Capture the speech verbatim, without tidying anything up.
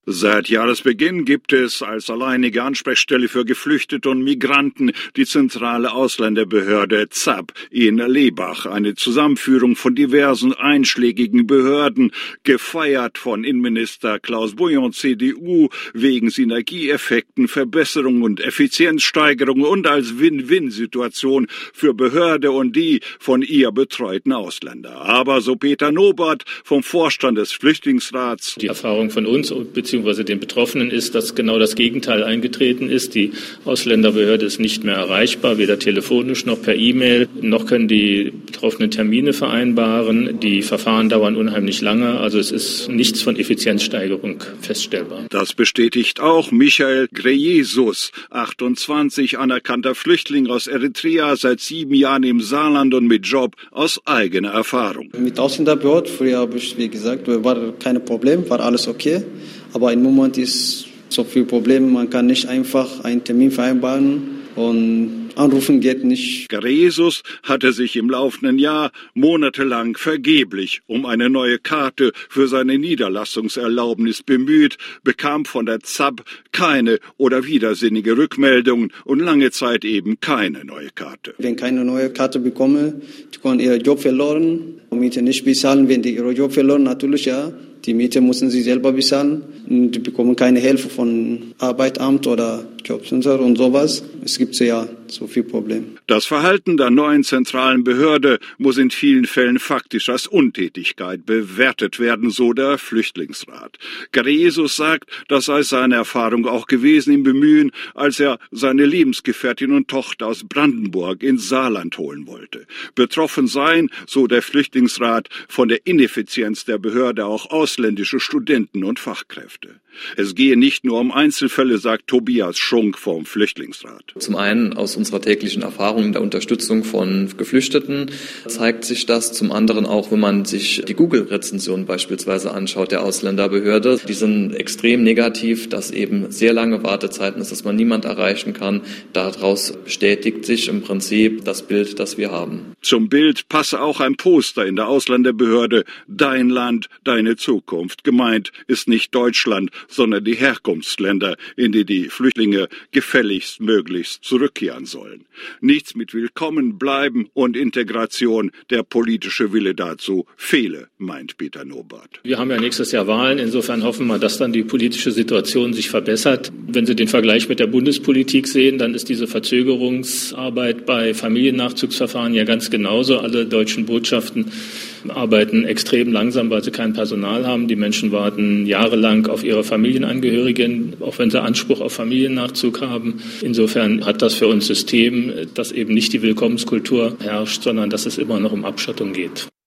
Seit Jahresbeginn gibt es als alleinige Ansprechstelle für Geflüchtete und Migranten die zentrale Ausländerbehörde Z A B in Lebach, eine Zusammenführung von diversen einschlägigen Behörden, gefeiert von Innenminister Klaus Bouillon, C D U, wegen Synergieeffekten, Verbesserung und Effizienzsteigerung und als Win-Win-Situation für Behörde und die von ihr betreuten Ausländer. Aber so Peter Nobert vom Vorstand des Flüchtlingsrats: Die Erfahrung von uns bzw. den Betroffenen ist, dass genau das Gegenteil eingetreten ist. Die Ausländerbehörde ist nicht mehr erreichbar, weder telefonisch noch per E-Mail, noch können die Betroffenen Termine vereinbaren. Die Verfahren dauern unheimlich lange, also es ist nichts von Effizienzsteigerung feststellbar. Das bestätigt auch Michael Greyesus, achtundzwanzig, anerkannter Flüchtling aus Eritrea, seit sieben Jahren im Saarland und mit Job, aus eigener Erfahrung. Mit Ausländerbehörde, früher habe ich, wie gesagt, war kein Problem, war alles okay. Aber im Moment ist so viel Problem, man kann nicht einfach einen Termin vereinbaren und anrufen geht nicht. Jesus hatte sich im laufenden Jahr monatelang vergeblich um eine neue Karte für seine Niederlassungserlaubnis bemüht, bekam von der Z A B keine oder widersinnige Rückmeldungen und lange Zeit eben keine neue Karte. Wenn keine neue Karte bekommen, die können ihren Job verloren, Miete nicht bezahlen, wenn die ihren Job verloren, natürlich ja. Die Miete müssen sie selber bezahlen. Die bekommen keine Hilfe von Arbeitsamt oder Jobcenter und sowas. Es gibt ja so viel Probleme. Das Verhalten der neuen zentralen Behörde muss in vielen Fällen faktisch als Untätigkeit bewertet werden, so der Flüchtlingsrat. Jesus sagt, das sei seine Erfahrung auch gewesen im Bemühen, als er seine Lebensgefährtin und Tochter aus Brandenburg ins Saarland holen wollte. Betroffen seien, so der Flüchtlingsrat, von der Ineffizienz der Behörde auch ausländische Studenten und Fachkräfte. Es gehe nicht nur um Einzelfälle, sagt Tobias Schunk vom Flüchtlingsrat. Zum einen aus unserer täglichen Erfahrung in der Unterstützung von Geflüchteten zeigt sich das. Zum anderen auch, wenn man sich die Google-Rezensionen beispielsweise anschaut der Ausländerbehörde. Die sind extrem negativ, dass eben sehr lange Wartezeiten ist, dass man niemand erreichen kann. Daraus bestätigt sich im Prinzip das Bild, das wir haben. Zum Bild passe auch ein Poster in der Ausländerbehörde: Dein Land, deine Zukunft. Gemeint ist nicht Deutschland, sondern die Herkunftsländer, in die die Flüchtlinge gefälligst möglichst zurückkehren sollen. Nichts mit Willkommen bleiben und Integration, der politische Wille dazu fehle, meint Peter Nobert. Wir haben ja nächstes Jahr Wahlen, insofern hoffen wir, dass dann die politische Situation sich verbessert. Wenn Sie den Vergleich mit der Bundespolitik sehen, dann ist diese Verzögerungsarbeit bei Familiennachzugsverfahren ja ganz genauso. Alle deutschen Botschaften arbeiten extrem langsam, weil sie kein Personal haben. Die Menschen warten jahrelang auf ihre Familienangehörigen, auch wenn sie Anspruch auf Familiennachzug haben. Insofern hat das für uns System, dass eben nicht die Willkommenskultur herrscht, sondern dass es immer noch um Abschottung geht.